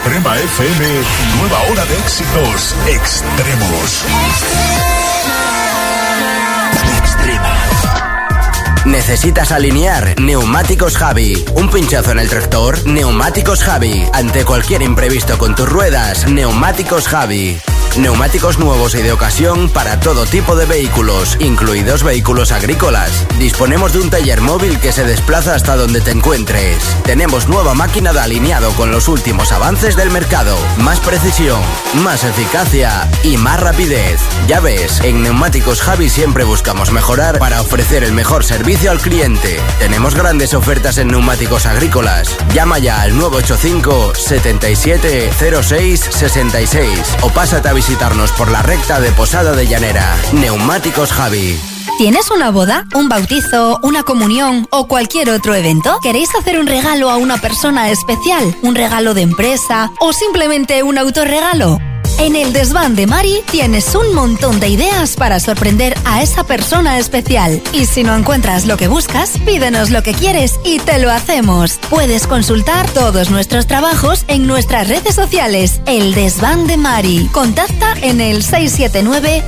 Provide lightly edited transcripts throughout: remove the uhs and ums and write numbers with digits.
Extrema FM, nueva hora de éxitos extremos. Extrema. ¿Necesitas alinear? Neumáticos Javi. Un pinchazo en el tractor, Neumáticos Javi. Ante cualquier imprevisto con tus ruedas, Neumáticos Javi. Neumáticos nuevos y de ocasión para todo tipo de vehículos, incluidos vehículos agrícolas. Disponemos de un taller móvil que se desplaza hasta donde te encuentres. Tenemos nueva máquina de alineado con los últimos avances del mercado. Más precisión, más eficacia y más rapidez. Ya ves, en Neumáticos Javi siempre buscamos mejorar para ofrecer el mejor servicio al cliente. Tenemos grandes ofertas en neumáticos agrícolas. Llama ya al 985 77 06 66 o pásate a visitarnos por la recta de Posada de Llanera. Neumáticos Javi. ¿Tienes una boda, un bautizo, una comunión o cualquier otro evento? ¿Queréis hacer un regalo a una persona especial? ¿Un regalo de empresa o simplemente un autorregalo? En el Desván de Mari tienes un montón de ideas para sorprender a esa persona especial. Y si no encuentras lo que buscas, pídenos lo que quieres y te lo hacemos. Puedes consultar todos nuestros trabajos en nuestras redes sociales. El Desván de Mari. Contacta en el 679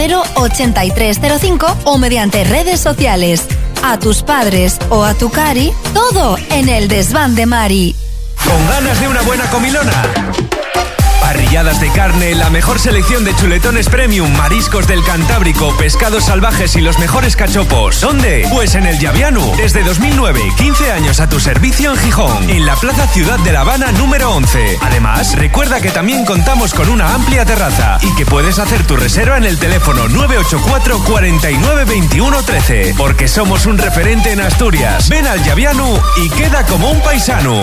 008305 o mediante redes sociales. A tus padres o a tu cari, todo en el Desván de Mari. ¿Con ganas de una buena comilona? Parrilladas de carne, la mejor selección de chuletones premium, mariscos del Cantábrico, pescados salvajes y los mejores cachopos. ¿Dónde? Pues en el Llaviano. Desde 2009, 15 años a tu servicio en Gijón, en la Plaza Ciudad de La Habana número 11. Además, recuerda que también contamos con una amplia terraza y que puedes hacer tu reserva en el teléfono 984 49 21 13. Porque somos un referente en Asturias. Ven al Llaviano y queda como un paisano.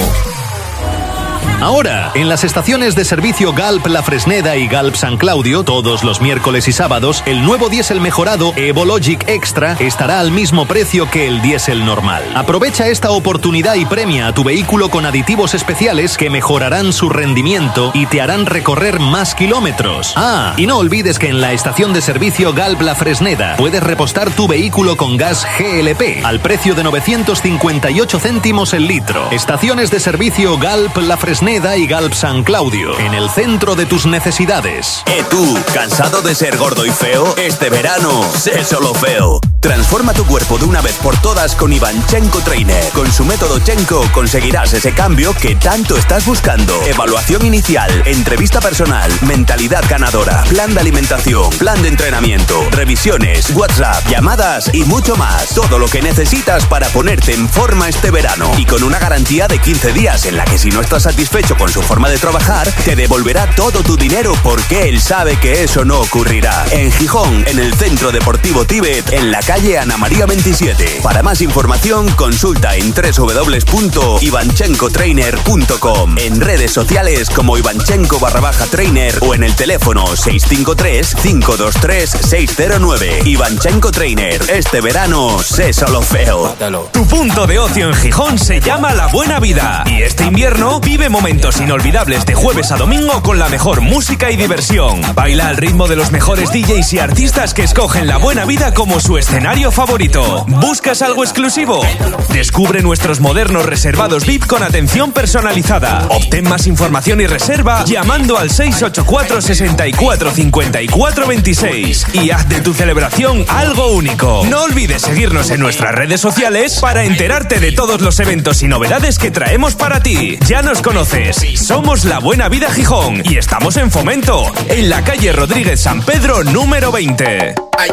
Ahora, en las estaciones de servicio Galp La Fresneda y Galp San Claudio, todos los miércoles y sábados, el nuevo diésel mejorado Evologic Extra estará al mismo precio que el diésel normal. Aprovecha esta oportunidad y premia a tu vehículo con aditivos especiales que mejorarán su rendimiento y te harán recorrer más kilómetros. Ah, y no olvides que en la estación de servicio Galp La Fresneda puedes repostar tu vehículo con gas GLP al precio de 958 céntimos el litro. Estaciones de servicio Galp La Fresneda y Galp San Claudio, en el centro de tus necesidades. Tú, ¿cansado de ser gordo y feo? Este verano, sé solo feo. Transforma tu cuerpo de una vez por todas con Ivanchenko Trainer. Con su método Chenko conseguirás ese cambio que tanto estás buscando. Evaluación inicial, entrevista personal, mentalidad ganadora, plan de alimentación, plan de entrenamiento, revisiones, WhatsApp, llamadas y mucho más. Todo lo que necesitas para ponerte en forma este verano. Y con una garantía de 15 días en la que si no estás satisfecho con su forma de trabajar, te devolverá todo tu dinero porque él sabe que eso no ocurrirá. En Gijón, en el Centro Deportivo Tíbet, en la calle Ana María 27. Para más información, consulta en www.ivanchenkotrainer.com, en redes sociales como Ivanchenko_trainer o en el teléfono 653-523-609. Ivanchenko Trainer. Este verano, sé solo feo. Tu punto de ocio en Gijón se llama La Buena Vida. Y este invierno vive momentos inolvidables de jueves a domingo con la mejor música y diversión. Baila al ritmo de los mejores DJs y artistas que escogen La Buena Vida como su escenario favorito. ¿Buscas algo exclusivo? Descubre nuestros modernos reservados VIP con atención personalizada. Obtén más información y reserva llamando al 684 64 54 26 y haz de tu celebración algo único. No olvides seguirnos en nuestras redes sociales para enterarte de todos los eventos y novedades que traemos para ti. Ya nos conoces, somos La Buena Vida Gijón y estamos en Fomento, en la calle Rodríguez San Pedro número 20.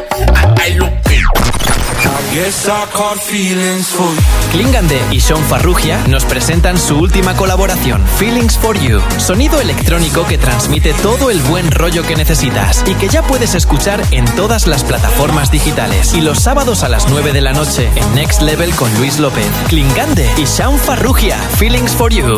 Klingande y Sean Farrugia nos presentan su última colaboración, Feelings for You, sonido electrónico que transmite todo el buen rollo que necesitas y que ya puedes escuchar en todas las plataformas digitales. Y los sábados a las 9 de la noche en Next Level con Luis López. Klingande y Sean Farrugia, Feelings for You.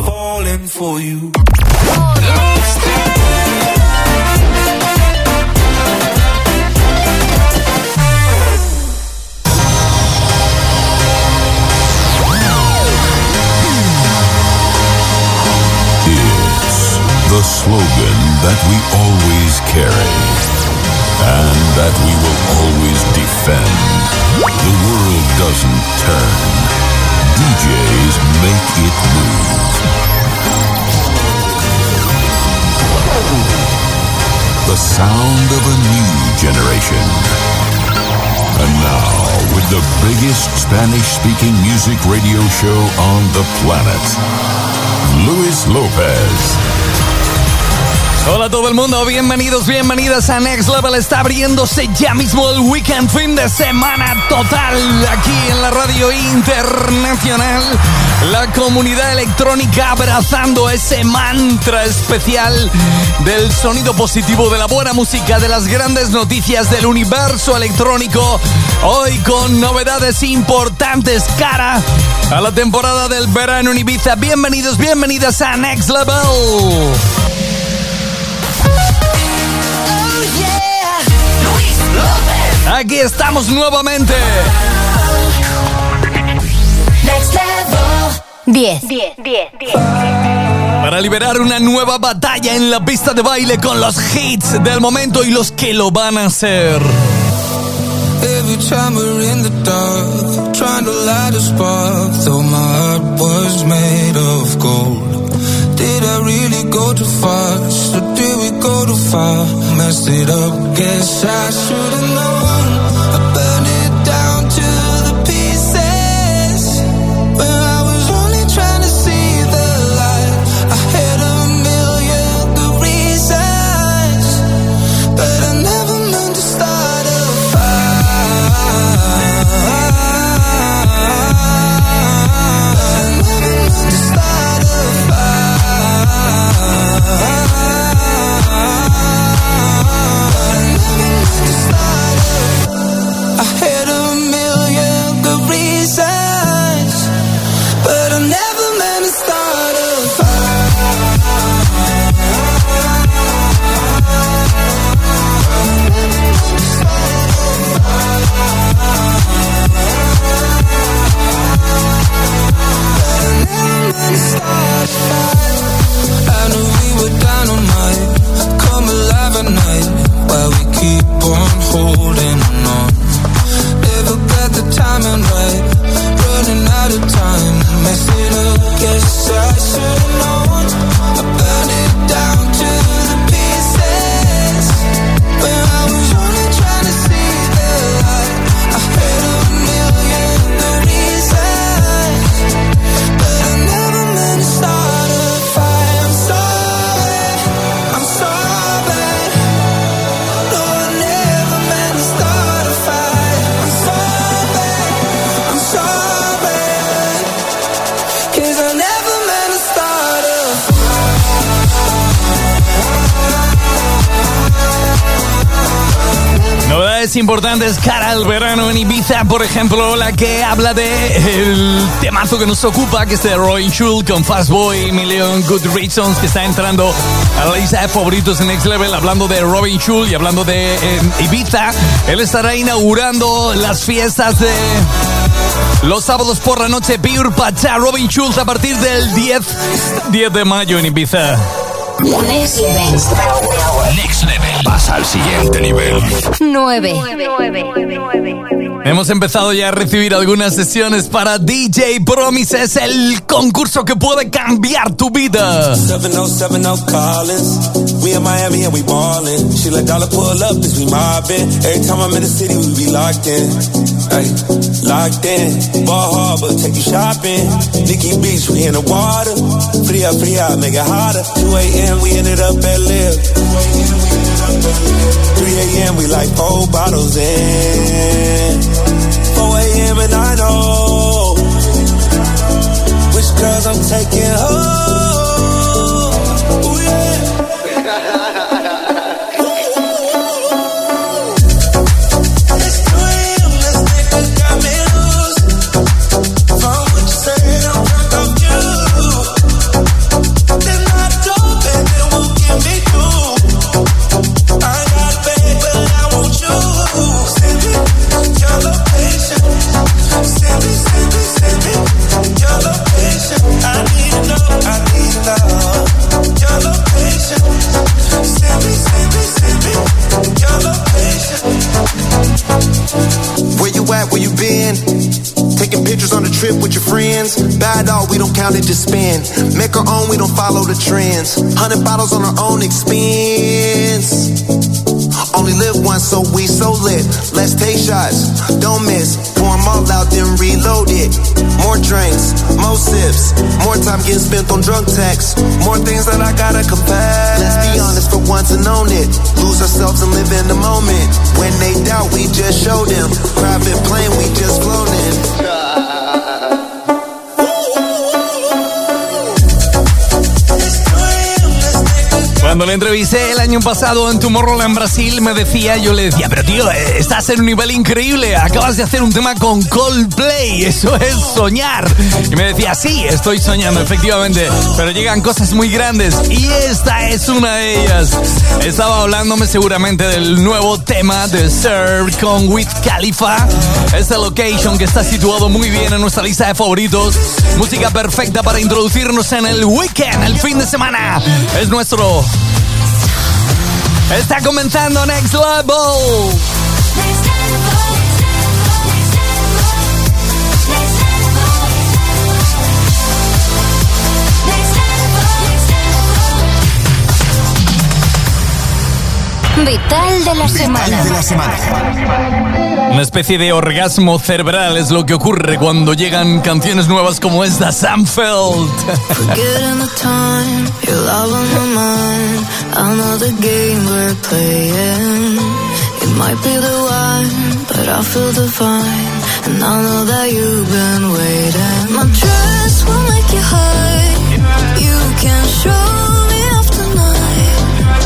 The slogan that we always carry and that we will always defend. The world doesn't turn. DJs make it move. the sound of a new generation. And now, with the biggest Spanish-speaking music radio show on the planet, Luis Lopez. Hola a todo el mundo, bienvenidos, bienvenidas a Next Level. Está abriéndose ya mismo el weekend, fin de semana total aquí en la radio internacional. La comunidad electrónica abrazando ese mantra especial del sonido positivo, de la buena música, de las grandes noticias del universo electrónico. Hoy con novedades importantes cara a la temporada del verano en Ibiza. Bienvenidos, bienvenidas a Next Level. Aquí estamos nuevamente. Next Level 10. Para liberar una nueva batalla en la pista de baile con los hits del momento y los que lo van a hacer. Every time we're in the dark, trying to light a spark, though my heart was made of gold. Did I really go too fast, or did we go too far? Messed it up, guess I should've known. I burned it down to the pieces, when I was only trying to see the light. I had a million good reasons, but I never meant to start a fire. I never meant to start a fire. I had a million good reasons, but I never meant to start a fire. I knew we were dynamite, come alive at night, while we keep on holding on. Never got the timing right, running out of time, mess it up, guess I should've known. I burned it down to the pieces, when I was only trying to see the light. I had a million good reasons, but I never meant to start a fire. I'm sorry, no, I never meant to start a fire. I'm sorry, 'cause I never meant to start a Novedades importantes cara al verano en Ibiza, por ejemplo, la que habla de el temazo que nos ocupa, que es de Robin Schulz con Fastboy, Million Good Reasons, que está entrando a la lista de favoritos en Next Level. Hablando de Robin Schulz y hablando de Ibiza, él estará inaugurando las fiestas de los sábados por la noche, Pure Pacha, Robin Schulz, a partir del 10 de mayo en Ibiza. Next Level. Pasa al siguiente nivel. 9. Hemos empezado ya a recibir algunas sesiones para DJ Promises, el concurso que puede cambiar tu vida. 7070 Collins. We in Miami and we ballin'. She let dollar pull up, this we mobbin'. Every time I'm in the city, we be locked in. Ay, locked in. Ball Harbor, take you shopping. Nikki Beach, we in the water. Fria, make it hotter. 2 a.m., we ended up at Live. 3 a.m., we like 4 bottles in. 4 a.m. and I know which girls I'm taking home. Ooh, yeah. Let's do it, let's make a got me loose. From what you said, I'm drunk off you. Then I dope and it won't get me through. I got bad, but I want you. Send me your location. Send me your location. I need to know. friends. Bad all, we don't count it, just spend. Make our own, we don't follow the trends. 100 bottles on our own expense. Only live once, so we so lit. Let's take shots, don't miss. Pour them all out, then reload it. More drinks, more sips. More time getting spent on drunk texts. More things that I gotta confess. Let's be honest for once and own it. Lose ourselves and live in the moment. When they doubt, we just show them. Private plane, we just floating. Cuando le entrevisté el año pasado en Tomorrowland Brasil, yo le decía, pero tío, estás en un nivel increíble, acabas de hacer un tema con Coldplay, eso es soñar. Y me decía, sí, estoy soñando, efectivamente, pero llegan cosas muy grandes y esta es una de ellas. Estaba hablándome seguramente del nuevo tema de Sir con Wiz Khalifa, esta location que está situado muy bien en nuestra lista de favoritos, música perfecta para introducirnos en el weekend, el fin de semana, es nuestro... Está comenzando Next Level. Vital de la semana. Una especie de orgasmo cerebral es lo que ocurre cuando llegan canciones nuevas como esta, Samfeld. Forgetting the time, your love on my mind. I know the game we're playing. It might be the one, but I feel divine. And I know that you've been waiting. My dress will make you high. You can show me off tonight.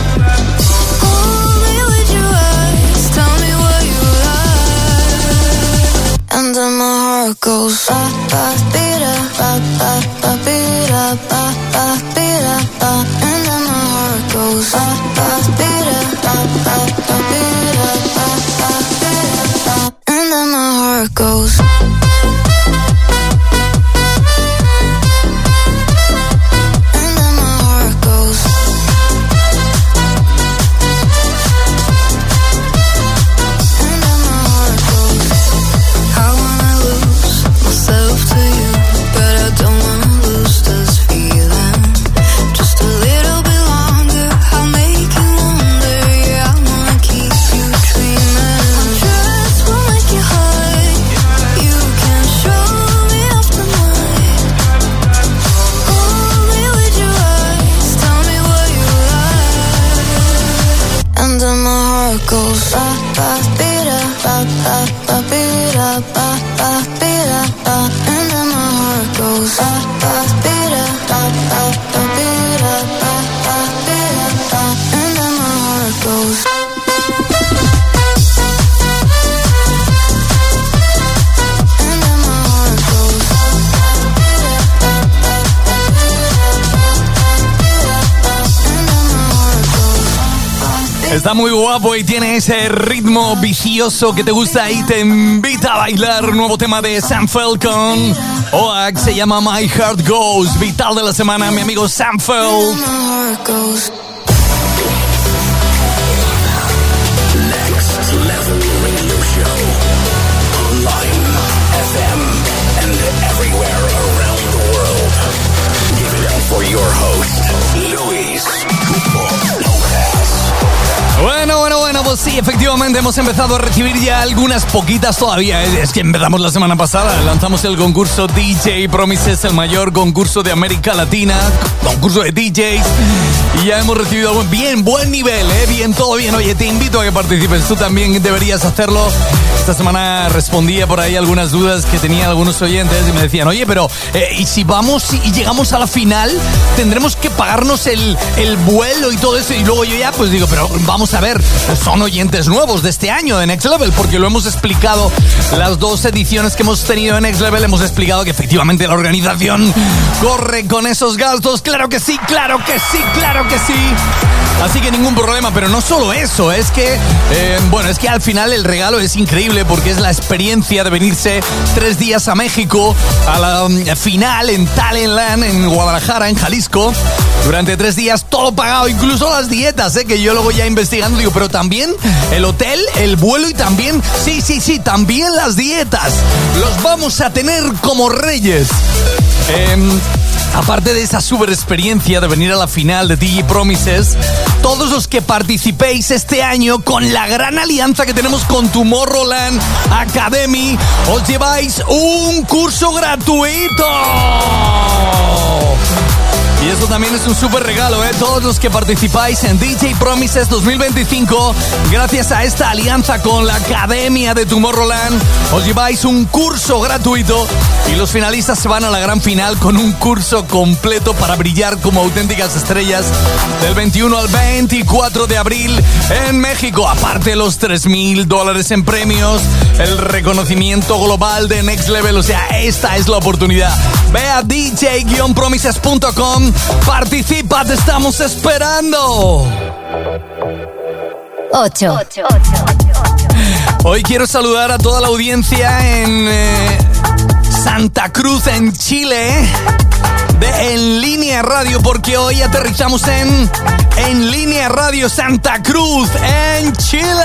Hold me with your eyes. Tell me what you like. And then my heart goes ba ba beat up, ba ba ba beat up, ba ba beat up, ba. And then my heart goes ba ba beat up, ba ba ba beat up, ba ba beat up, ba. And then my heart goes. Goes ba ba beat up, ba ba ba beat up, ba ba beat up, ba. And then my heart goes ba ba beat up, ba ba ba beat up, ba ba beat up, ba. And then my heart goes. Está muy guapo y tiene ese ritmo vicioso que te gusta y te invita a bailar. Nuevo tema de Samfeld con Oak, se llama My Heart Goes. Vital de la semana, mi amigo Samfeld. Next Level Radio Show. Online, FM, and everywhere around the world. Give it up for your host, Luis Lopez. Bueno, pues sí, efectivamente hemos empezado a recibir ya algunas poquitas todavía. Es que empezamos la semana pasada, lanzamos el concurso DJ Promises, el mayor concurso de América Latina, concurso de DJs, y ya hemos recibido buen nivel, bien, todo bien. Oye, te invito a que participes, tú también deberías hacerlo. Esta semana respondía por ahí algunas dudas que tenían algunos oyentes y me decían, oye, pero ¿y si vamos y llegamos a la final? ¿Tendremos que pagarnos el vuelo y todo eso? Y luego yo ya pues digo, pero vamos a ver, son oyentes nuevos de este año de Next Level, porque lo hemos explicado, las 2 ediciones que hemos tenido en Next Level, hemos explicado que efectivamente la organización corre con esos gastos. Claro que sí, claro que sí, claro claro que sí. Así que ningún problema, pero no solo eso, es que al final el regalo es increíble porque es la experiencia de venirse 3 días a México a la final en Talentland, en Guadalajara, en Jalisco. Durante 3 días todo pagado, incluso las dietas, que yo luego ya investigando digo, pero también el hotel, el vuelo y también, sí, también las dietas. Los vamos a tener como reyes. Aparte de esa super experiencia de venir a la final de DJ Promises, todos los que participéis este año con la gran alianza que tenemos con Tomorrowland Academy, os lleváis un curso gratuito. Y eso también es un súper regalo, Todos los que participáis en DJ Promises 2025, gracias a esta alianza con la Academia de Tomorrowland, os lleváis un curso gratuito y los finalistas se van a la gran final con un curso completo para brillar como auténticas estrellas del 21 al 24 de abril en México. Aparte los $3,000 en premios, el reconocimiento global de Next Level. O sea, esta es la oportunidad. Ve a dj-promises.com. Participa, te estamos esperando. 8. Hoy quiero saludar a toda la audiencia en Santa Cruz, en Chile, de En Línea Radio, porque hoy aterrizamos en Línea Radio Santa Cruz, en Chile.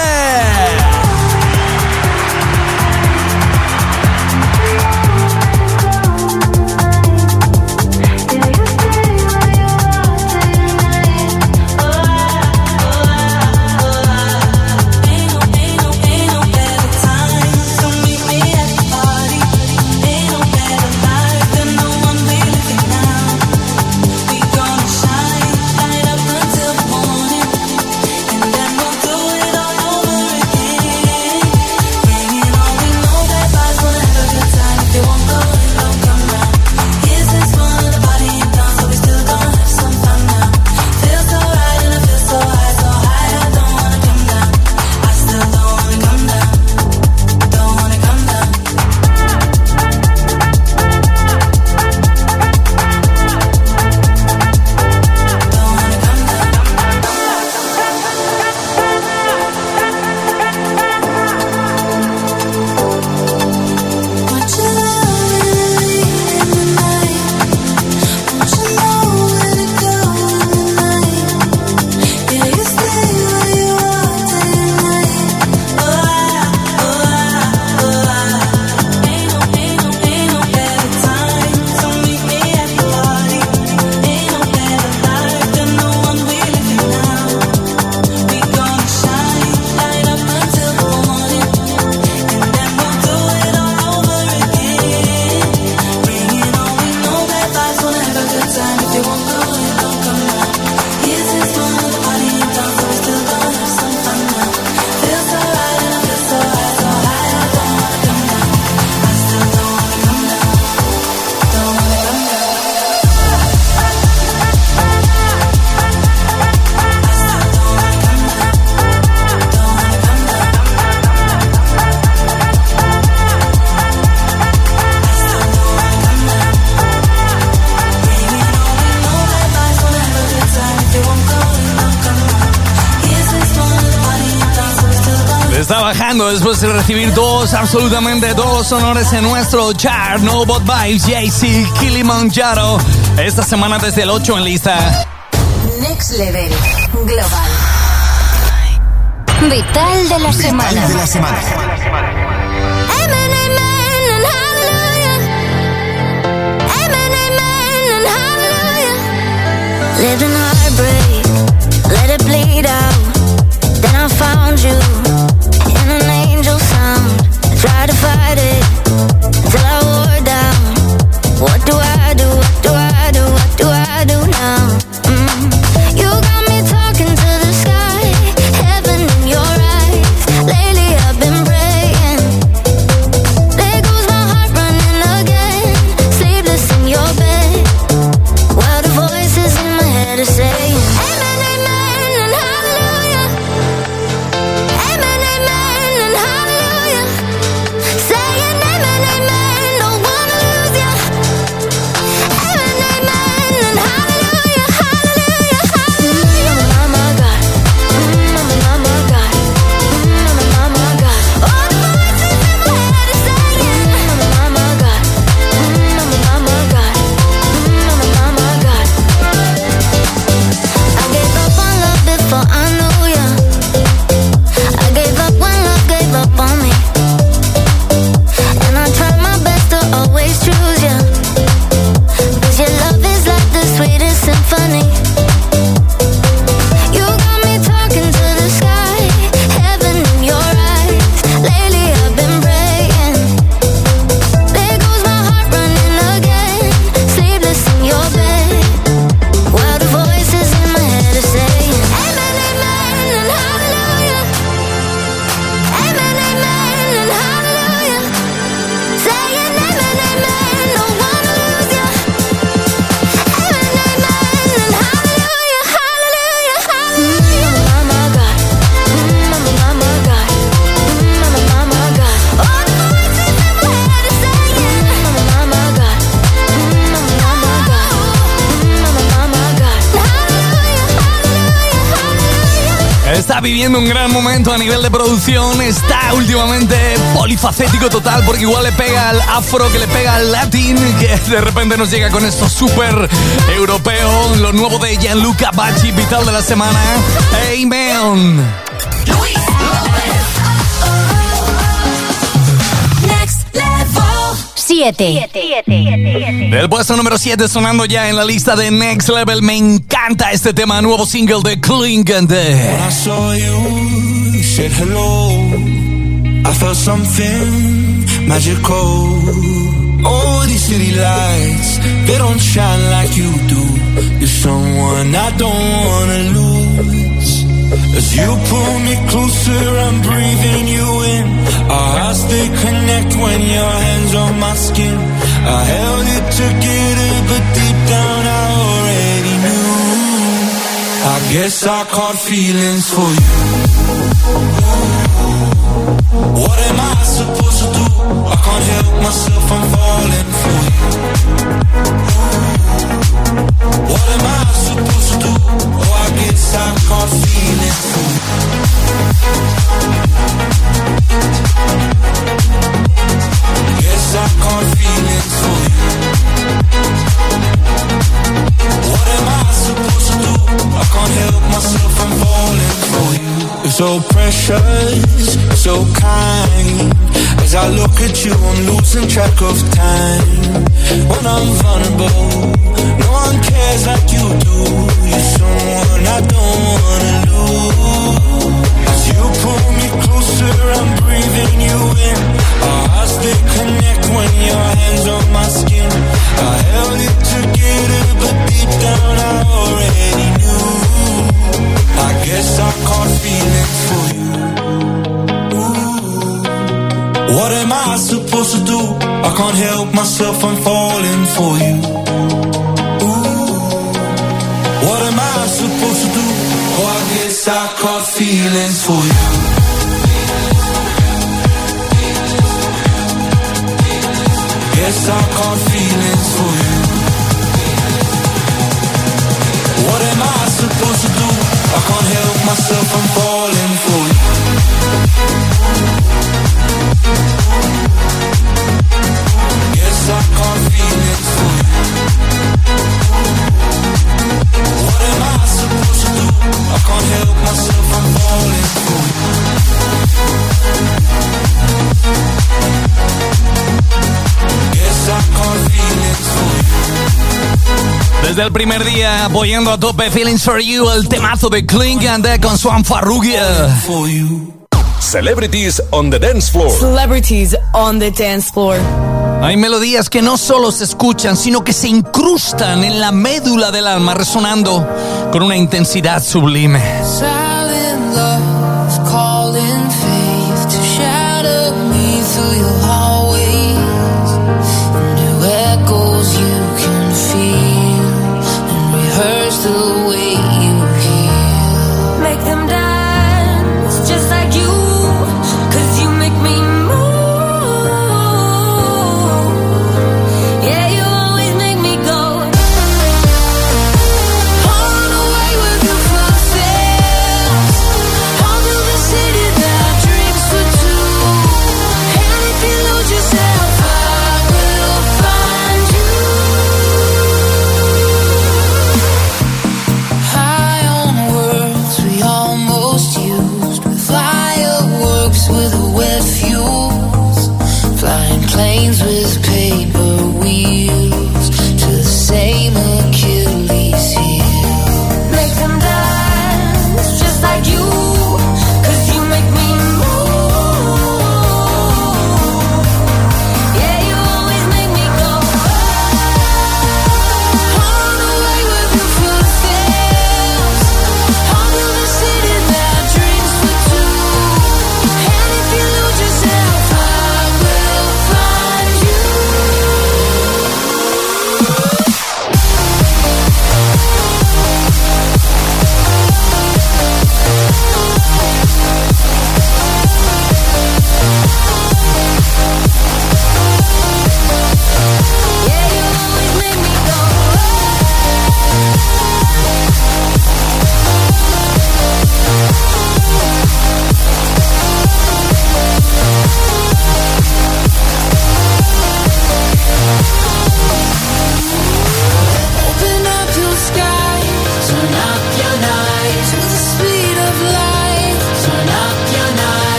Bajando después de recibir absolutamente todos los honores en nuestro chart. No Bot Vibes, Jay-Z, Kilimanjaro. Esta semana desde el 8 en lista. Next Level Global. Vital de la semana. Vital de la semana. Lived in heartbreak, let it bleed out. Then I found you in an angel sound. I tried to fight it till I wore down. What do I do? What do I do? What do I do now? You got me talking to the sky, heaven in your eyes. Lately I've been praying. There goes my heart running again, sleepless in your bed. While the voices in my head are saying está viviendo un gran momento a nivel de producción. Está últimamente polifacético total, porque igual le pega al afro, que le pega al latín, que de repente nos llega con esto súper europeo. Lo nuevo de Gianluca Bacci, vital de la semana. Amen. Luis López. Next Level 7. El puesto número 7 sonando ya en la lista de Next Level. Me encanta este tema, nuevo single de Klingande. When I saw you, you said hello. I felt something magical. Oh, these city lights, they don't shine like you do. You're someone I don't wanna lose. As you pull me closer, I'm breathing you in. Our hearts, they connect when your hands on my skin. I held it together, but deep down I already knew. I guess I caught feelings for you. What am I supposed to do? I can't help myself, I'm falling for you. What am I supposed to do? Oh, I guess I caught feelings for you. Guess I caught feelings for you. What am I supposed to do? I can't help myself, I'm falling for you. You're so precious, so kind. As I look at you, I'm losing track of time. When I'm vulnerable, no one cares like you do. You're someone I don't wanna lose. As you pull me closer, I'm breathing you in. Our hearts, they connect when your hands on my skin. I held it together, but deep down I already knew. I guess I caught feelings for you. Ooh. What am I supposed to do? I can't help myself, I'm falling for you. Ooh. What am I supposed to do? Oh, I guess I caught feelings for you. Guess I caught feelings for you. What am I supposed to do? I can't help myself, I'm falling for you. Guess I caught feelings for you. What am I supposed to do? I can't help myself, I'm falling for you. Guess I caught feelings for you. Desde el primer día, apoyando a tope Feelings for You, el temazo de Klingande con Swan Farrugia. Celebrities on the dance floor. Celebrities on the dance floor. Hay melodías que no solo se escuchan, sino que se incrustan en la médula del alma, resonando con una intensidad sublime. Silent love, calling faith to shadow me through your hallways. New echoes you can feel and rehearse the way you heal. Make them dance just like you, 'cause you make me move. Yeah, you always make me go. On away with your footsteps, onto the city that drinks for two. Anything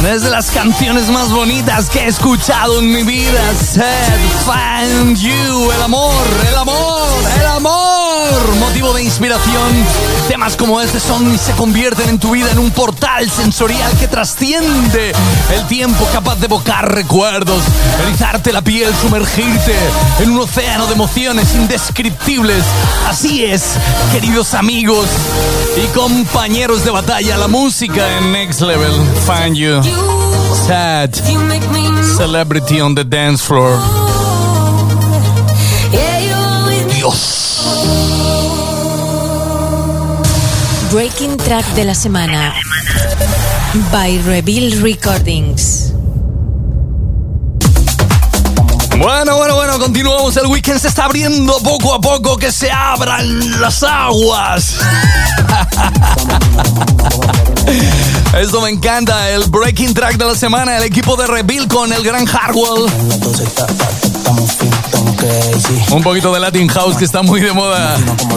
Es de las canciones más bonitas que he escuchado en mi vida. Said, Find You, el amor, el amor, el amor. Motivo de inspiración. Temas como este son y se convierten en tu vida en un portal sensorial que trasciende el tiempo, capaz de evocar recuerdos, erizarte la piel, sumergirte en un océano de emociones indescriptibles. Así es, queridos amigos y compañeros de batalla, la música en Next Level. Find You. Sad. Celebrity on the dance floor. Dios. Breaking Track de la semana by Reveal Recordings. Bueno, continuamos. El weekend se está abriendo poco a poco. Que se abran las aguas. Esto me encanta. El Breaking Track de la semana. El equipo de Reveal con el gran Hardwell. Un poquito de Latin House que está muy de moda.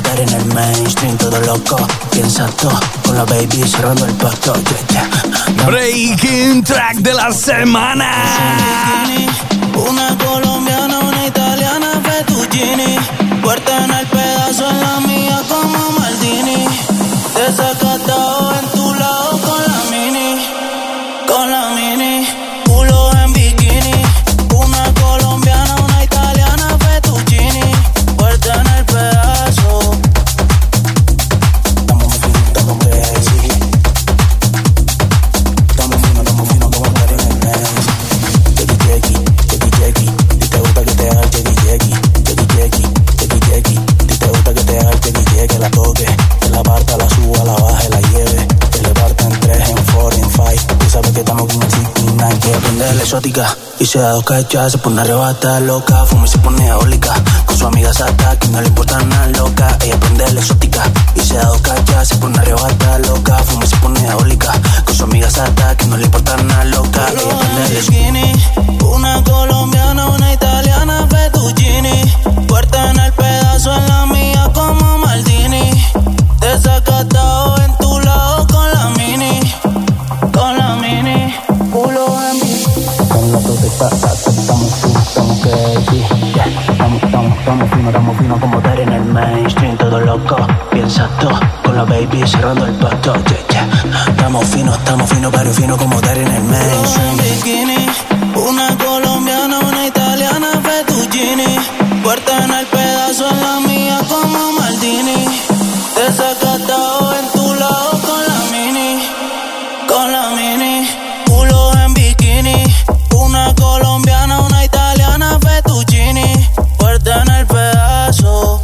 Breaking Track de la semana. Una colombiana, una italiana, fettuccini. Puerta en el pedazo, en la mía como Maldini. Desacatado en tu lado con la mini. Con la mini. Culo en bikini. Una colombiana, una italiana, fettuccini. Puerta en el pedazo. Estamos crazy. Estamos fino como estar en el mes. Jackie, si te gusta que te haga el Jackie, si te gusta que te haga el Jackie, la toque, que la parta, la suba, la baje, la lleve, que le parta en 3, en 4, en 5, tú sabes que estamos con el 69, que aprende la exótica, y se da 2 cachas, se pone a arrebatar loca, fuma y se pone eólica, con su amiga Sata, que no le importa nada loca, ella aprende la exótica, y se da 2 cachas, se pone a arrebatar loca, fuma y se pone eólica, con su amiga Sata, que no le importa nada loca, ella aprende la exótica. Una colombiana, una italiana, fettuccini. Puerta en el pedazo, en la mía como Maldini. Desacatado en tu lado con la mini. Con la mini. Culo en mí. Con la tote, estamos crazy. Estamos fino como estar en el mainstream. Todo loco, piensa todo. Con la baby cerrando el pasto. Estamos fino, pero fino como estar en el mainstream. Una colombiana, una italiana, fettuccini. Puerta en el pedazo, en la mía como Maldini. Desacatado en tu lado con la mini. Con la mini. Culo en bikini. Una colombiana, una italiana, fettuccini. Puerta en el pedazo.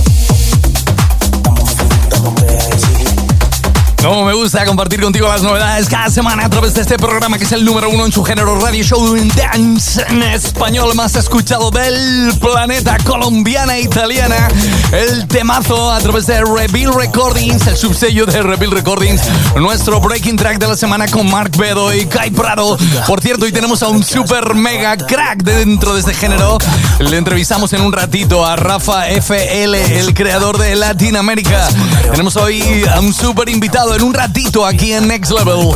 Como me gusta compartir contigo las novedades cada semana a través de este programa que es el número 1 en su género, radio show dance en español más escuchado del planeta, colombiana e italiana. El temazo a través de Reveal Recordings, el subsello de Reveal Recordings, nuestro Breaking Track de la semana con Mark Bedo y Kai Prado. Por cierto, hoy tenemos a un super mega crack dentro de este género. Le entrevistamos en un ratito a Rafa FL, el creador de Latinoamérica. Tenemos hoy a un super invitado en un ratito aquí en Next Level.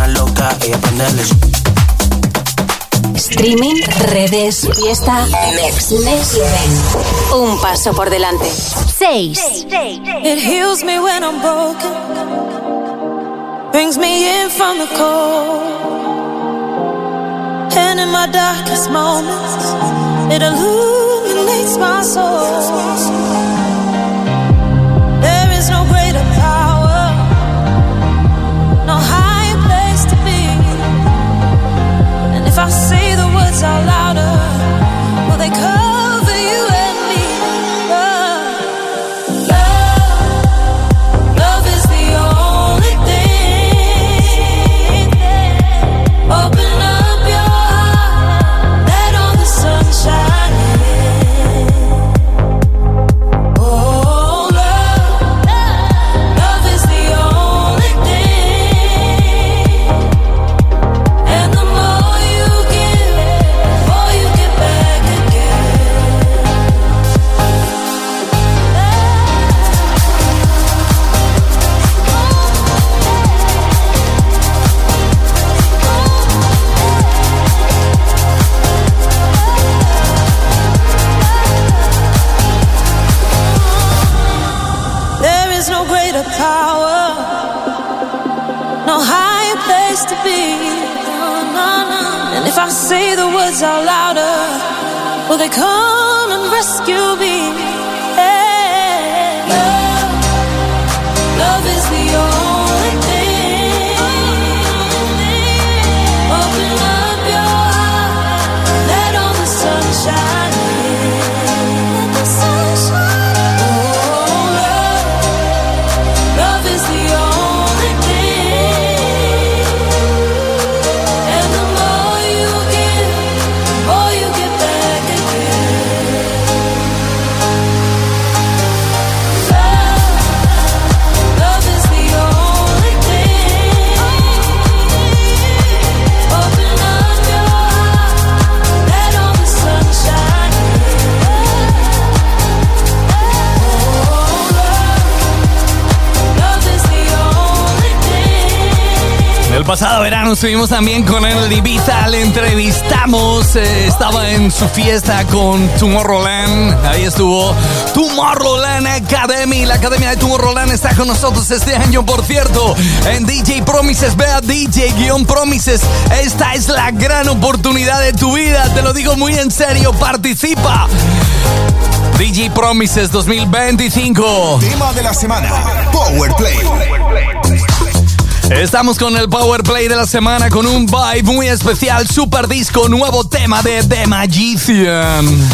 Streaming, redes, fiesta, Next Level. Un paso por delante. 6. It heals me when I'm broken. Brings me in from the cold. And in my darkest moments, it illuminates my soul. There is no greater power, no higher place to be. And if I say the words out louder, will they cover you and me? Love is the only thing. Open up your heart, let all the sun shine in. place to be. And if I say the words out louder, will they come and rescue me? Hey, love is the only thing. Open up your heart, let all the sunshine in. Let the sunshine in. Oh, love is the only thing. And the more you give, more you get back again. Love is the only thing. Open up your heart, let all the sunshine in. Love is the only thing. El pasado verano estuvimos también con él en Ibiza, le entrevistamos, estaba en su fiesta con Tomorrowland, ahí estuvo Tomorrowland Academy, la academia de Tomorrowland está con nosotros este año, por cierto, en DJ Promises, ve a DJ-Promises, esta es la gran oportunidad de tu vida, te lo digo muy en serio, participa. DJ Promises 2025. Tema de la semana, Power Play. Estamos con el Power Play de la semana con un vibe muy especial, super disco, nuevo tema de The Magician.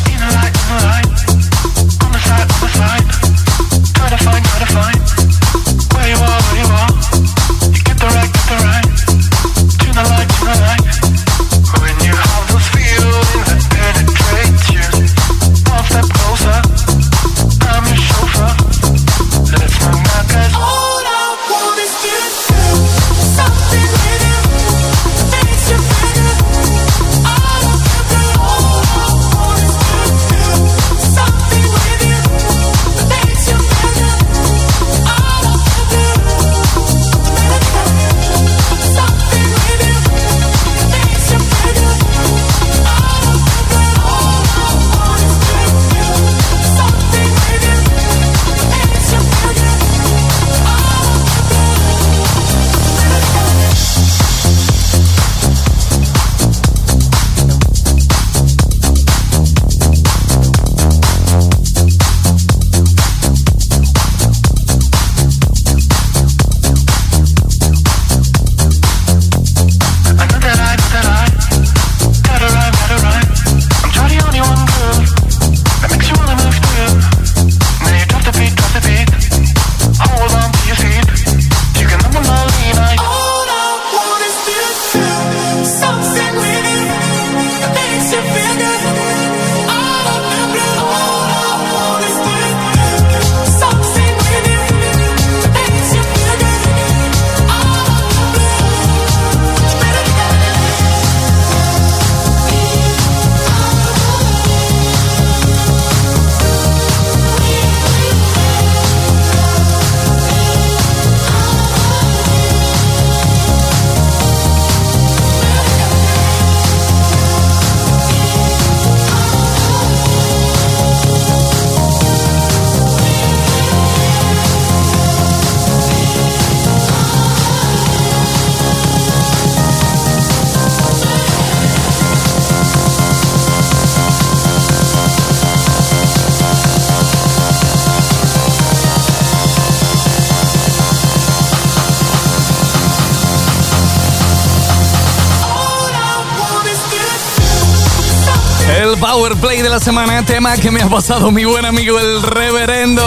El Power Play de la semana, tema que me ha pasado mi buen amigo el reverendo.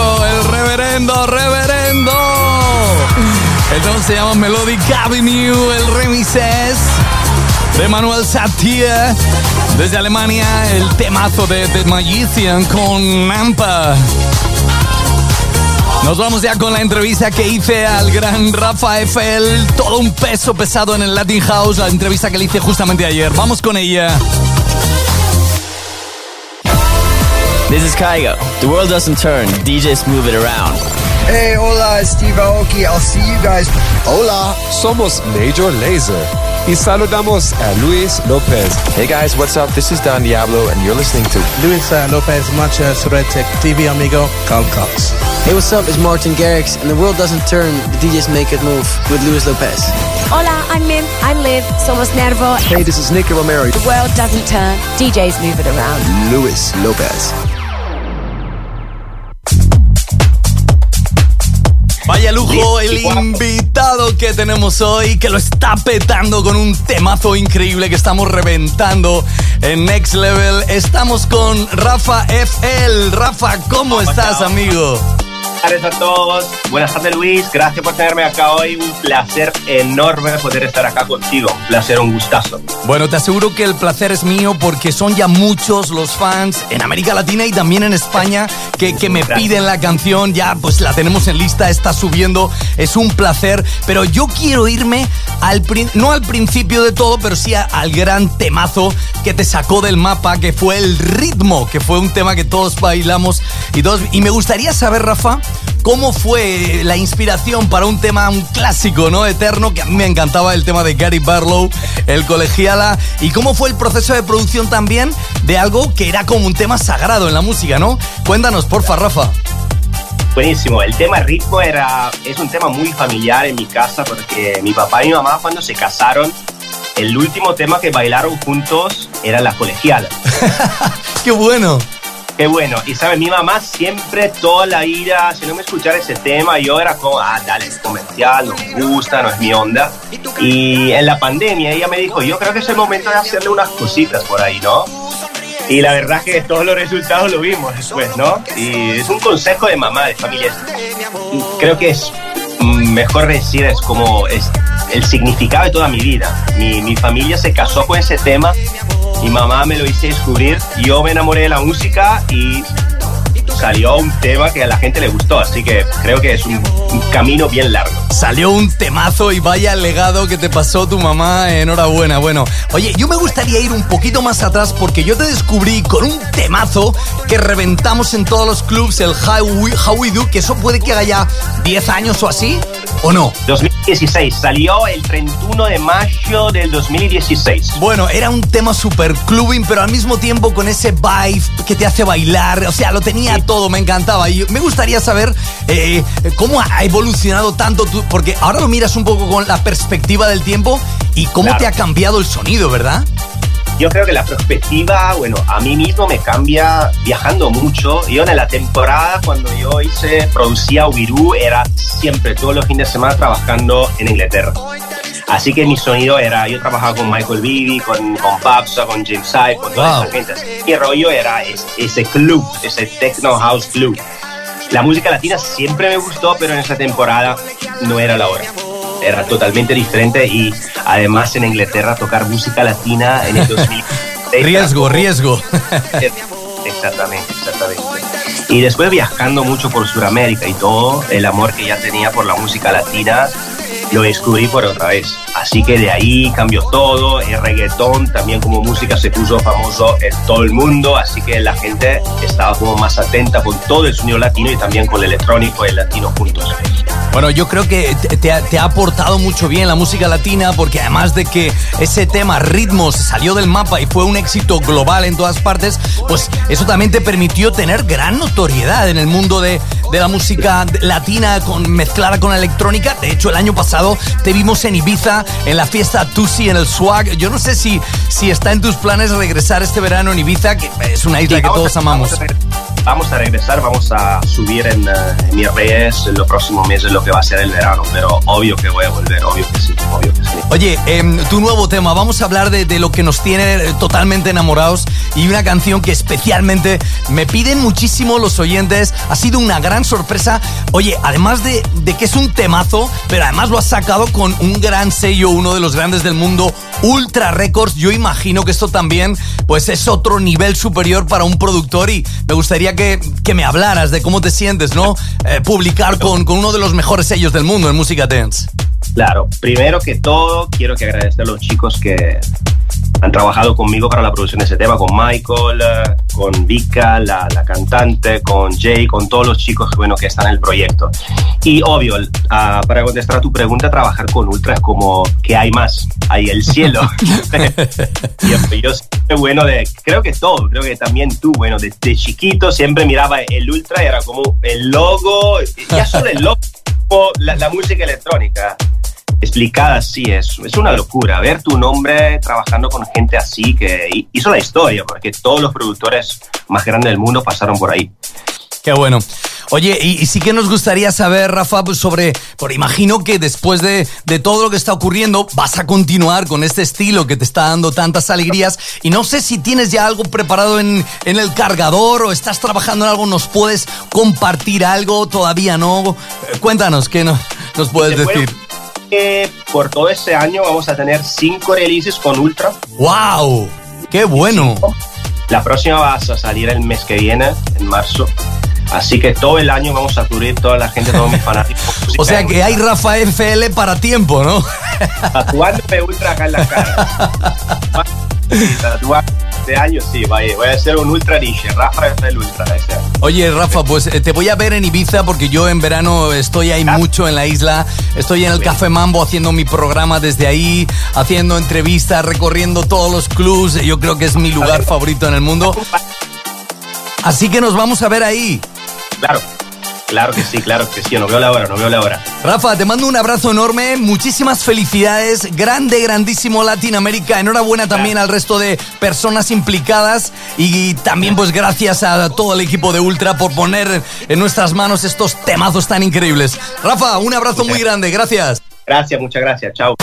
El tema se llama Melodic Avenue, el remix es de Manuel Satie. Desde Alemania, el temazo de The Magician con Nampa. Nos vamos ya con la entrevista que hice al gran Rafa Eiffel. Todo un peso pesado en el Latin House, la entrevista que le hice justamente ayer. Vamos con ella. This is Kygo. The world doesn't turn, DJs move it around. Hey, hola, Steve Aoki. I'll see you guys. Hola, somos Major Lazer y saludamos a Luis Lopez. Hey guys, what's up? This is Don Diablo and you're listening to Luis Lopez, Mancha Suretic, TV amigo, Carl Cox. Hey, what's up? It's Martin Garrix and the world doesn't turn, the DJs make it move with Luis Lopez. Hola, I'm Mim. I'm Liv. Somos Nervo. Hey, this is Nicky Romero. The world doesn't turn. DJs move it around. Luis Lopez. Vaya lujo el invitado que tenemos hoy, que lo está petando con un temazo increíble que estamos reventando en Next Level. Estamos con Rafa FL. Rafa, ¿cómo estás, amigo? Buenas tardes a todos. Buenas tardes, Luis. Gracias por tenerme acá hoy. Un placer enorme poder estar acá contigo. Un placer, un gustazo. Bueno, te aseguro que el placer es mío porque son ya muchos los fans en América Latina y también en España que me piden la canción. Ya pues la tenemos en lista, está subiendo. Es un placer. Pero yo quiero irme no al principio de todo, pero sí al gran temazo que te sacó del mapa, que fue el ritmo, que fue un tema que todos bailamos y me gustaría saber, Rafa, ¿cómo fue la inspiración para un tema, un clásico, ¿no? Eterno, que a mí me encantaba, el tema de Gary Barlow, el Colegiala, y cómo fue el proceso de producción también de algo que era como un tema sagrado en la música, ¿no? Cuéntanos, porfa, Rafa. Buenísimo, el tema ritmo es un tema muy familiar en mi casa porque mi papá y mi mamá cuando se casaron, el último tema que bailaron juntos era La Colegiala. ¡Qué bueno! Qué bueno, y sabes, mi mamá siempre, toda la vida, si no me escuchara ese tema, yo era como, dale, es comercial, no me gusta, no es mi onda. Y en la pandemia ella me dijo, yo creo que es el momento de hacerle unas cositas por ahí, ¿no? Y la verdad es que todos los resultados lo vimos después, ¿no? Y es un consejo de mamá, de familia. Creo que es mejor decir, es como es el significado de toda mi vida. Mi familia se casó con ese tema. Mi mamá me lo hizo descubrir, yo me enamoré de la música y salió un tema que a la gente le gustó, así que creo que es un camino bien largo. Salió un temazo y vaya legado que te pasó tu mamá, enhorabuena. Bueno, oye, yo me gustaría ir un poquito más atrás porque yo te descubrí con un temazo que reventamos en todos los clubs, el How We Do, que eso puede que haga ya 10 años o así, ¿o no? 2016, salió el 31 de mayo del 2016. Bueno, era un tema super clubbing, pero al mismo tiempo con ese vibe que te hace bailar, o sea, lo tenía todo, me encantaba. Y me gustaría saber cómo ha evolucionado tanto tú, porque ahora lo miras un poco con la perspectiva del tiempo y cómo te ha cambiado el sonido, ¿verdad? Yo creo que la perspectiva, bueno, a mí mismo me cambia viajando mucho. Yo en la temporada, cuando yo producía Ubirú, era siempre, todos los fines de semana trabajando en Inglaterra. Así que mi sonido yo trabajaba con Michael Bibi, con Babsa, con James Hype, con toda esa gente. Así que mi rollo era ese club, ese techno house club. La música latina siempre me gustó, pero en esa temporada no era la hora. Era totalmente diferente y además en Inglaterra tocar música latina en el 2000. riesgo. Exactamente. Y después viajando mucho por Sudamérica y todo, el amor que ya tenía por la música latina lo descubrí por otra vez. Así que de ahí cambió todo. El reggaetón también como música se puso famoso en todo el mundo, así que la gente estaba como más atenta con todo el sonido latino y también con el electrónico y el latino juntos. Bueno, yo creo que te ha aportado mucho bien la música latina porque además de que ese tema Ritmos salió del mapa y fue un éxito global en todas partes, pues eso también te permitió tener gran notoriedad en el mundo de la música latina mezclada con la electrónica. De hecho, el año pasado te vimos en Ibiza, en la fiesta Tusi, en el Swag. Yo no sé si está en tus planes regresar este verano en Ibiza, que es una isla que todos amamos. Vamos a regresar, vamos a subir en mis redes en los próximos meses lo que va a ser el verano, pero obvio que voy a volver, obvio que sí. Oye, tu nuevo tema, vamos a hablar de lo que nos tiene totalmente enamorados y una canción que especialmente me piden muchísimo los oyentes, ha sido una gran sorpresa. Oye, además de que es un temazo, pero además lo has sacado con un gran sello, uno de los grandes del mundo, Ultra Records. Yo imagino que esto también pues es otro nivel superior para un productor y me gustaría que me hablaras de cómo te sientes, ¿no? Publicar con uno de los mejores sellos del mundo en música dance. Claro, primero que todo quiero que agradecer a los chicos que han trabajado conmigo para la producción de ese tema, con Michael, con Vika, la cantante, con Jay, con todos los chicos que están en el proyecto. Y obvio, para contestar a tu pregunta, trabajar con Ultra es como que hay más, hay el cielo. Y yo siempre creo que también tú, de chiquito siempre miraba el Ultra y era como el logo, ya solo el logo, la música electrónica. explicada así es una locura. Ver tu nombre trabajando con gente así que hizo la historia, porque todos los productores más grandes del mundo pasaron por ahí. Qué bueno. Oye, y sí que nos gustaría saber, Rafa, pues por imagino que después de todo lo que está ocurriendo vas a continuar con este estilo que te está dando tantas alegrías, y no sé si tienes ya algo preparado en el cargador o estás trabajando en algo. ¿Nos puedes compartir algo? ¿Todavía no? Cuéntanos, ¿qué nos puedes decir? Por todo este año vamos a tener 5 releases con Ultra. ¡Wow! ¡Qué bueno! La próxima va a salir el mes que viene, en marzo. Así que todo el año vamos a cubrir toda la gente, todos mis fanáticos. O sea que hay Rafa FL para tiempo, ¿no? Tatuándome Ultra acá en la cara. Tatuando este año, sí, voy a hacer un Ultra DJ, Rafa FL Ultra. Ese. Oye, Rafa, pues te voy a ver en Ibiza, porque yo en verano estoy ahí mucho en la isla. Estoy en el Café Mambo haciendo mi programa desde ahí, haciendo entrevistas, recorriendo todos los clubs. Yo creo que es mi lugar favorito en el mundo. Así que nos vamos a ver ahí. Claro que sí, no veo la hora. Rafa, te mando un abrazo enorme, muchísimas felicidades, grandísimo Latinoamérica, enhorabuena también al resto de personas implicadas, y también pues gracias a todo el equipo de Ultra por poner en nuestras manos estos temazos tan increíbles. Rafa, un abrazo muy grande, gracias. Gracias, muchas gracias, chao.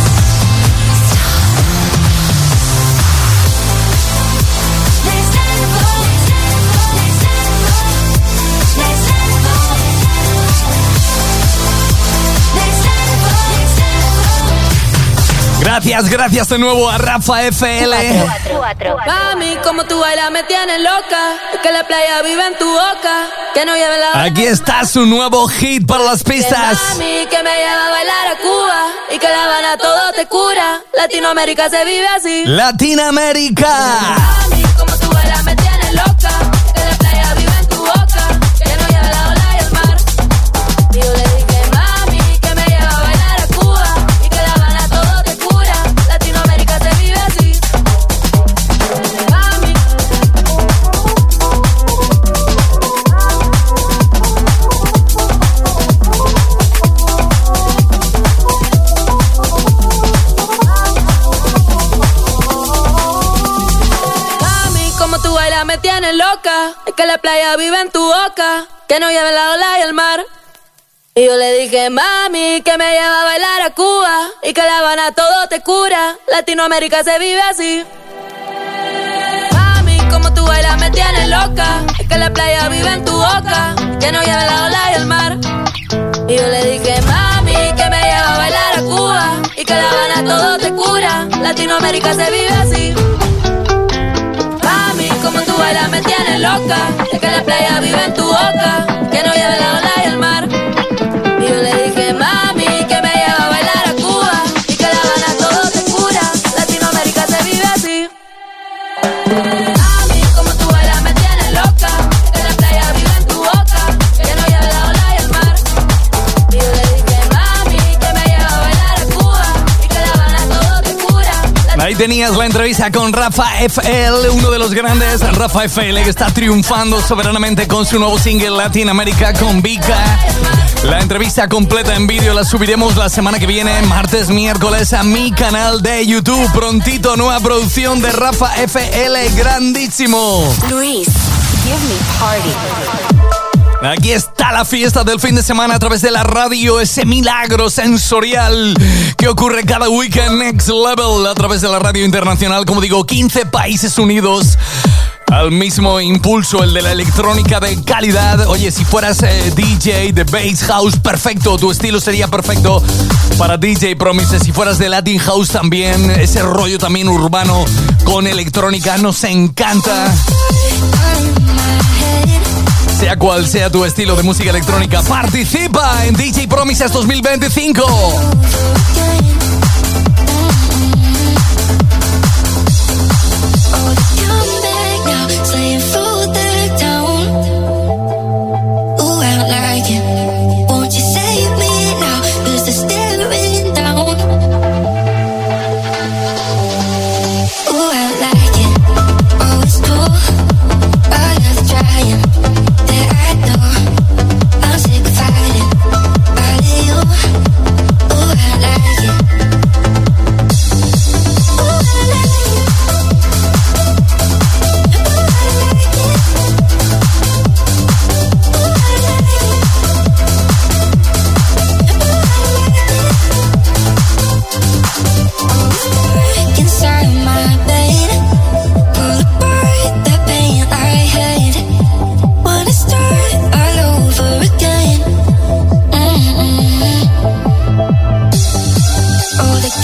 Gracias de nuevo a Rafa FL. Mami, como tú bailas me tienes loca. Es que la playa vive en tu boca. Que no lleve la... Aquí está su nuevo hit para las pistas. Mami, que me lleva a bailar a Cuba. Y que La Habana todo te cura. Latinoamérica se vive así. Latinoamérica. Mami, como tú bailas me tienes loca. Que la playa vive en tu boca. Que no lleve la ola y el mar. Y yo le dije, mami, que me lleva a bailar a Cuba. Y que La Habana todo te cura. Latinoamérica se vive así. Mami. Mami, como tú bailas me tienes loca. Es que la playa vive en tu boca. Que no lleve la ola y el mar. Y yo le dije, mami, que me lleva a bailar a Cuba. Y que La Habana todo te cura. Latinoamérica se vive así. Mami, como tú bailas me tienes loca. Es que la playa vive en tu boca. Que no lleve la ola y el mar. Y yo le dije, mami, que me lleva a bailar a Cuba. Y que La Habana todo te cura. Latinoamérica se vive así. Mami, como tú bailas me tienes loca. Es que la playa vive en tu boca. Que no lleve la ola y el mar. Y yo le dije, mami, que me lleva a bailar a Cuba. Y que La Habana todo te cura. Latinoamérica se vive así. Mami, como tú bailas me tienes loca. Que la playa vive en tu boca. Que no lleve la ola y el mar. Y yo le dije, mami, que me lleva a bailar a Cuba. Y que La Habana todo te cura. Ahí tenías la entrevista con Rafa FL, uno de los grandes, Rafa FL, que está triunfando soberanamente con su nuevo single Latinoamérica con Vika. La entrevista completa en vídeo la subiremos la semana que viene, martes, miércoles, a mi canal de YouTube. Prontito, nueva producción de Rafa FL, grandísimo. Luis, give me party. Aquí está la fiesta del fin de semana a través de la radio, ese milagro sensorial que ocurre cada weekend. Next Level a través de la radio internacional, como digo, 15 países unidos al mismo impulso, el de la electrónica de calidad. Oye, si fueras DJ de Bass House, perfecto, tu estilo sería perfecto para DJ Promises. Si fueras de Latin House también, ese rollo también urbano con electrónica nos encanta. Sea cual sea tu estilo de música electrónica, participa en DJ Promises 2025. Like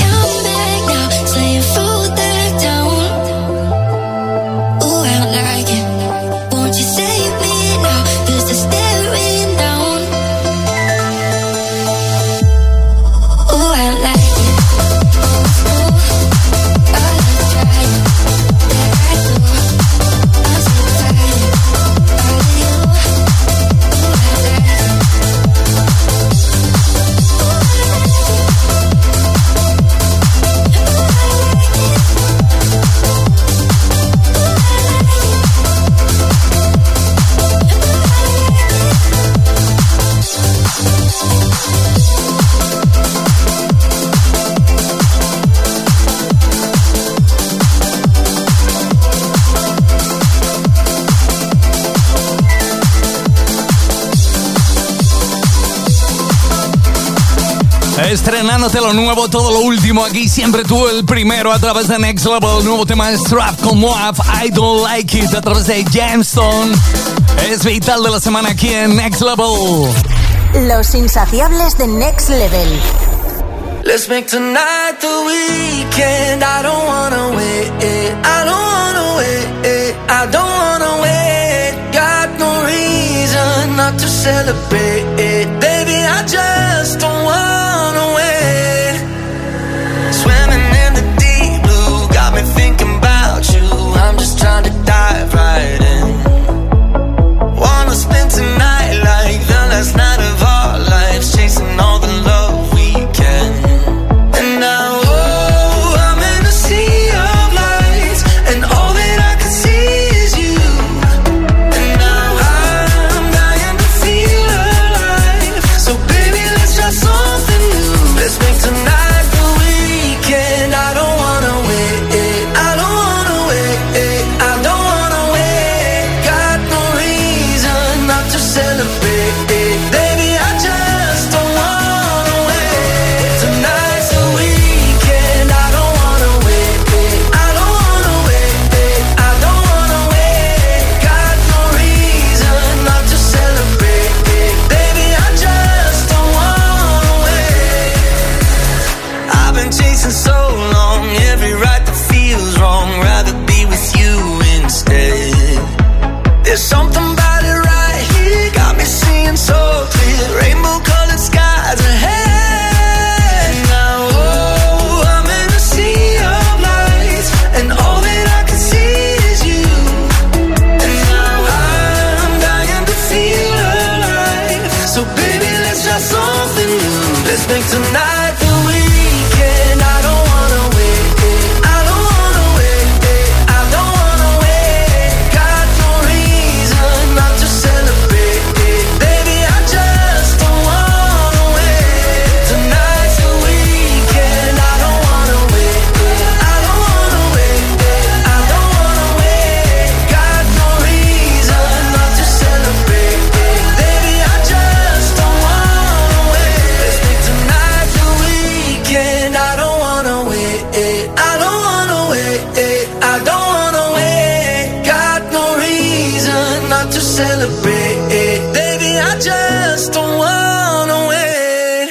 Estrenándote lo nuevo, todo lo último aquí, siempre tú el primero a través de Next Level. El nuevo tema es Trap con Moab, I Don't Like It, a través de Gemstone. Es vital de la semana aquí en Next Level. Los insaciables de Next Level. Let's make tonight the weekend. I don't wanna wait. I don't wanna wait. I don't wanna wait. Got no reason not to celebrate. Baby, I just don't wanna wait. Swimming in the deep blue, got me thinking about you. I'm just trying to dive right in. Wanna spend tonight like the last night of our lives, chasing all the love we can. And now, oh, I'm in a sea of lights, and all that I can see is you. And now I'm dying to feel alive. So baby, let's try something new. Let's make tonight the weekend. I don't wanna wait. I don't wanna wait. I don't wanna wait. Got no reason not to celebrate. Baby, I just don't wanna wait. Tonight's the weekend. I don't wanna wait. I don't wanna wait. I don't wanna wait. Got no reason not to celebrate. Baby, I just don't wanna wait. I've been chasing so long, every right that feels wrong. Rather be with you instead. There's something about it right here, got me seeing so clear. Rainbow colored skies ahead. Now, oh, I'm in a sea of lights, and all that I can see is you. And now I'm dying to feel alive. So baby, let's try something new. Let's make tonight the weekend. I don't wanna wait. I don't wanna wait. I don't wanna wait. Got no reason not to celebrate. Baby, I just don't wanna wait. Tonight's the weekend. I don't wanna wait. I don't wanna wait. I don't wanna wait. Got no reason not to celebrate. Baby, I just don't wanna wait. Let's make tonight the weekend. I don't wanna wait. I don't wanna wait. I don't wanna wait. Got no reason not to celebrate. Baby, I just don't wanna wait.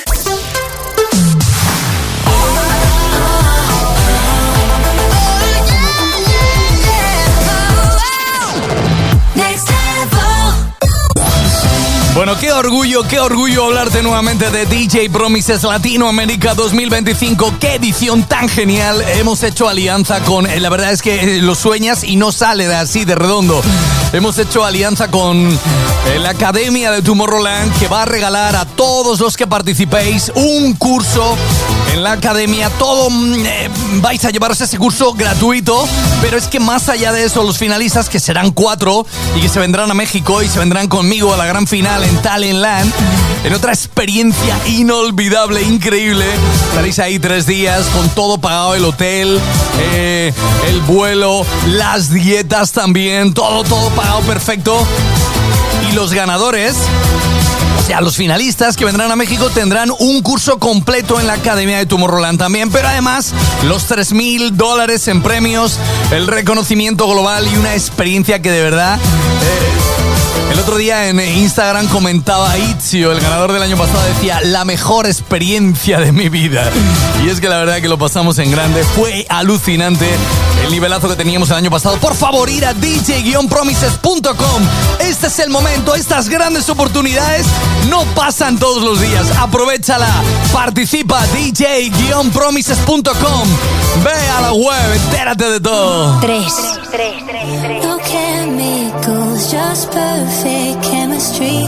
Next level. Bueno, qué orgullo hablarte nuevamente de DJ Promises Latinoamérica 2025. Qué edición tan genial. Hemos hecho alianza con, la verdad es que lo sueñas y no sale de así de redondo. Hemos hecho alianza con la Academia de Tomorrowland, que va a regalar a todos los que participéis un curso en la Academia. Todo vais a llevaros ese curso gratuito, pero es que más allá de eso, los finalistas, que serán 4 y que se vendrán a México y se vendrán conmigo a la gran final en Talentland, en otra experiencia inolvidable, increíble. Estaréis ahí 3 días con todo pagado, el hotel, el vuelo, las dietas también, todo pagado perfecto. Y los ganadores, o sea, los finalistas que vendrán a México, tendrán un curso completo en la Academia de Tomorrowland también, pero además los $3,000 en premios, el reconocimiento global y una experiencia que de verdad El otro día en Instagram comentaba Itzio, el ganador del año pasado, decía la mejor experiencia de mi vida. Y es que la verdad que lo pasamos en grande, fue alucinante el nivelazo que teníamos el año pasado. Por favor, ir a dj-promises.com. Este es el momento, estas grandes oportunidades no pasan todos los días. Aprovéchala, participa, dj-promises.com. Ve a la web, entérate de todo. 3. No chemicals, just perfect chemistry.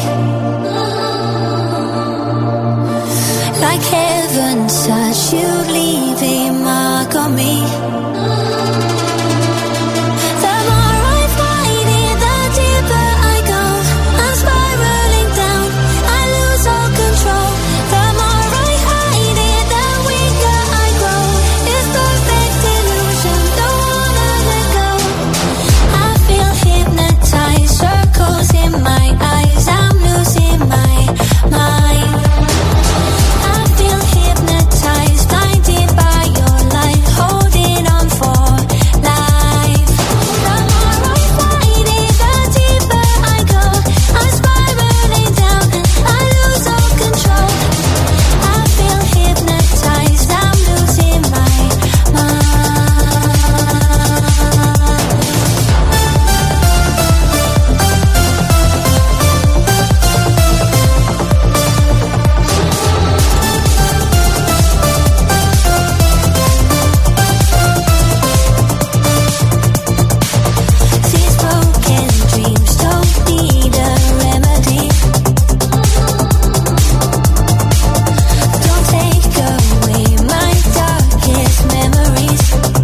Like heaven's touch, you leave a mark on me. The more I fight it, the deeper I go. I'm spiraling down, I lose all control. The more I hide it, the weaker I grow. It's perfect illusion, don't wanna let go. I feel hypnotized, circles in my eyes, I'm losing my mind. I feel hypnotized, blinded by your light, holding on for life. The more I fight it, the deeper I go. I'm spiraling down and I lose all control. I feel hypnotized, I'm losing my mind. These broken dreams don't need a remedy. Don't take away my darkest memories.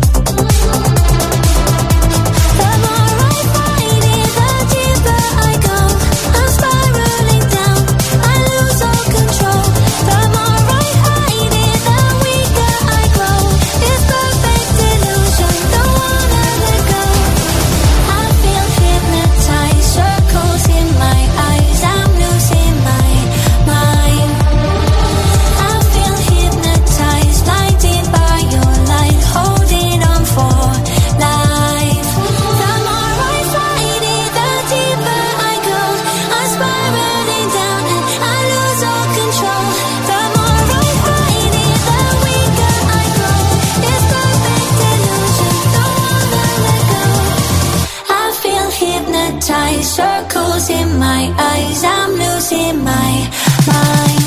The more I fight it, the deeper I go. I'm spiraling down, I lose all control. The more I hide it, the weaker I grow. It's perfect illusion, don't wanna let go. I feel hypnotized, circles in my eyes, I'm losing my mind. I feel hypnotized, blinded by your light, holding on for life. The more I fight it, the deeper I go. I'm spiraling down and I lose all control. The more I hide it, the weaker I grow. It's perfect illusion, don't wanna let go. I feel hypnotized, circles in my eyes, I'm losing my mind.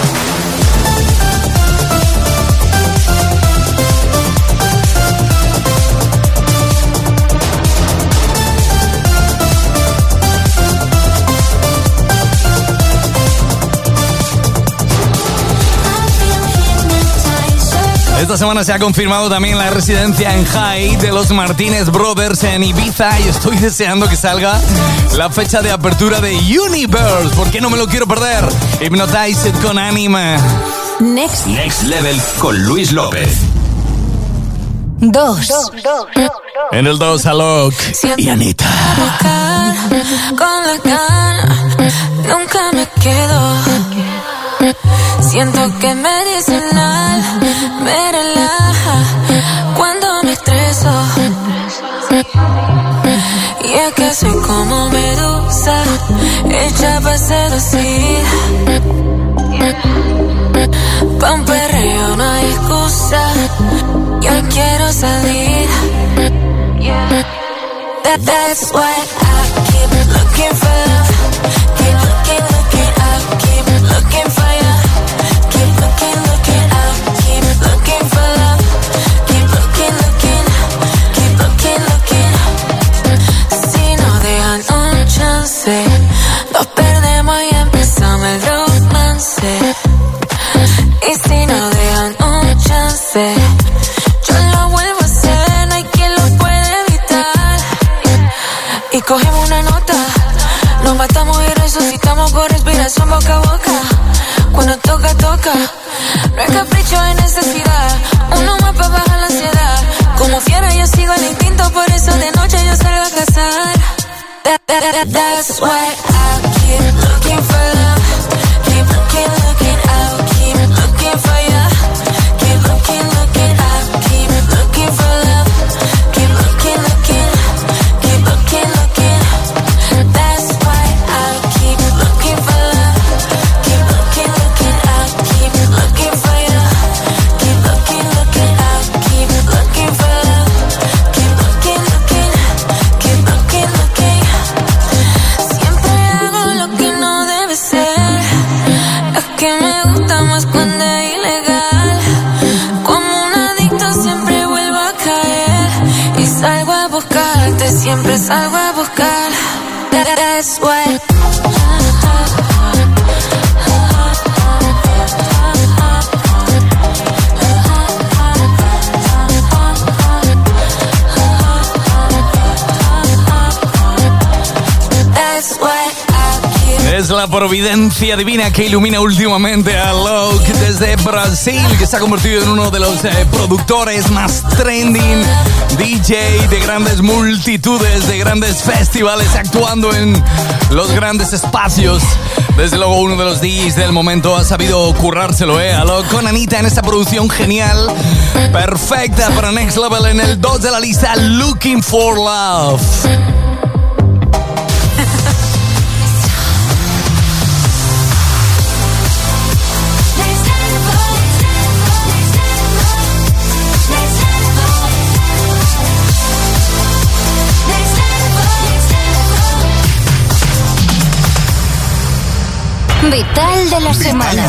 Esta semana se ha confirmado también la residencia en High de los Martínez Brothers en Ibiza y estoy deseando que salga la fecha de apertura de Universe. ¿Por qué no me lo quiero perder? Hypnotized con Anima. Next Level con Luis López. 2. En el 2, Alok y Anita. Con la gana, nunca me quedo. Siento que medicinal me relaja cuando me estreso. Y es que soy como medusa, hecha para seducir. Pa' un perreo no hay excusa, yo quiero salir. That's why I keep looking for love. Keep looking, I keep looking for you. Keep looking, I keep looking for love. Keep looking, keep looking. Si no dejan un chance, nos perdemos y empezamos el romance. Y si no dejan un chance, yo lo vuelvo a hacer, no hay quien lo puede evitar. Y cogemos una nota, nos matamos y resucitamos con respiración boca a boca. Cuando toca, toca, no es capricho, es necesidad. Uno más para bajar la ansiedad. Como fiera yo sigo el instinto, por eso de noche yo salgo a cazar. That's why I keep looking for love. Keep looking, I keep looking for you. Keep looking, I keep looking for love. Keep looking, keep looking. That's why siempre salgo a buscar. That's what. Es la providencia divina que ilumina últimamente a Loc desde Brasil, que se ha convertido en uno de los productores más trending, DJ de grandes multitudes, de grandes festivales, actuando en los grandes espacios. Desde luego uno de los DJs del momento, ha sabido currárselo, a Loc con Anita en esta producción genial, perfecta para Next Level. En el 2 de la lista, Looking for Love. Vital de la semana.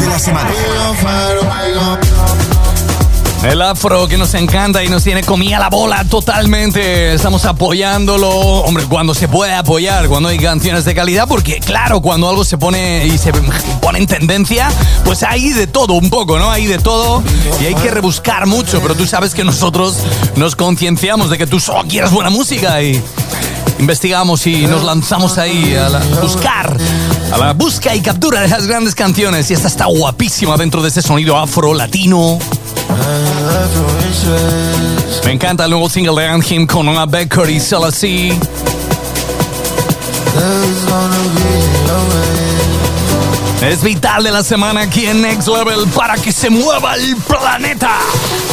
El afro que nos encanta y nos tiene comida la bola totalmente. Estamos apoyándolo, hombre, cuando se puede apoyar, cuando hay canciones de calidad, porque claro, cuando algo se pone y se pone en tendencia, pues hay de todo un poco, ¿no? Hay de todo y hay que rebuscar mucho, pero tú sabes que nosotros nos concienciamos de que tú solo quieres buena música y investigamos y nos lanzamos ahí a la busca y captura de las grandes canciones. Y esta está guapísima dentro de ese sonido afro latino. Me encanta el nuevo single de Anthem con Ona Becker y Selassie. Es vital de la semana aquí en Next Level para que se mueva el planeta.